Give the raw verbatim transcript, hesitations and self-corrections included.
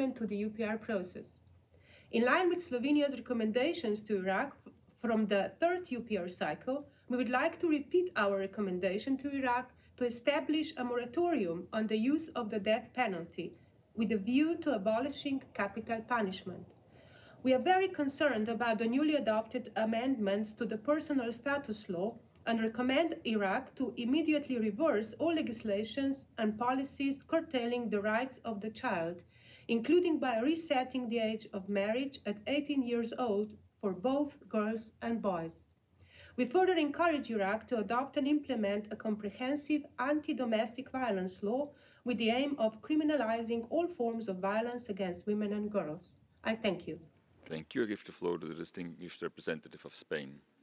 commitment to the U P R process. In line with Slovenia's recommendations to Iraq from the third U P R cycle, we would like to repeat our recommendation to Iraq to establish a moratorium on the use of the death penalty with a view to abolishing capital punishment. We are very concerned about the newly adopted amendments to the personal status law and recommend Iraq to immediately reverse all legislations and policies curtailing the rights of the child, including by resetting the age of marriage at eighteen years old for both girls and boys. We further encourage Iraq to adopt and implement a comprehensive anti-domestic violence law with the aim of criminalizing all forms of violence against women and girls. I thank you. Thank you. I give the floor to the distinguished representative of Spain.